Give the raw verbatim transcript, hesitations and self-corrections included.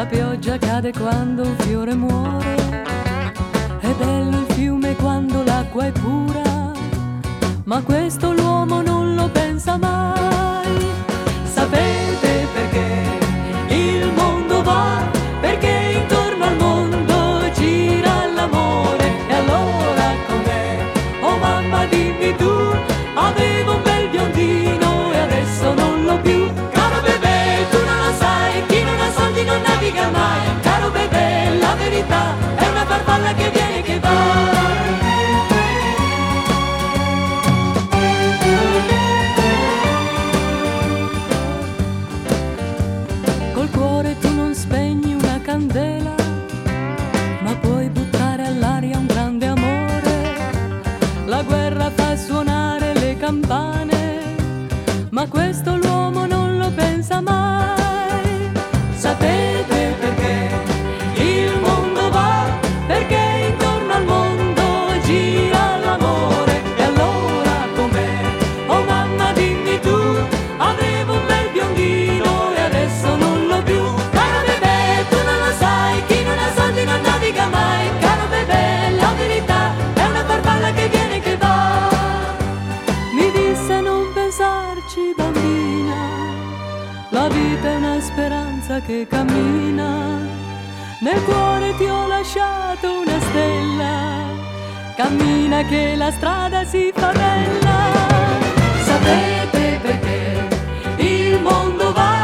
La pioggia cade quando un fiore muore, è bello il fiume quando l'acqua è pura, ma questo l'uomo non lo pensa mai. Sapete perché il mondo va? Perché intorno al mondo gira l'amore. E allora com'è? Oh mamma dimmi tu, avevo un bel biondino e adesso non l'ho più. Caro bebè, tu non lo sai, chi non ha soldi non naviga mai. Caro bebè, la verità è una farfalla che viene e che va. Col cuore tu non spegni una candela, ma puoi buttare all'aria un grande amore. La guerra fa suonare le campane, ma questo l'uomo non lo pensa mai. Sapete perché il mondo va? Perché intorno al mondo gira l'amore. E allora com'è? Oh mamma dimmi tu, avevo un bel biondino e adesso non l'ho più. Caro bebè, tu non lo sai, chi non ha soldi non naviga mai. Caro bebè, la verità è una farfalla che viene e che va. Mi disse non pensarci bambina, la vita è una speranza che cammina. Nel cuore ti ho lasciato una stella, cammina che la strada si fa bella. Sapete perché il mondo va?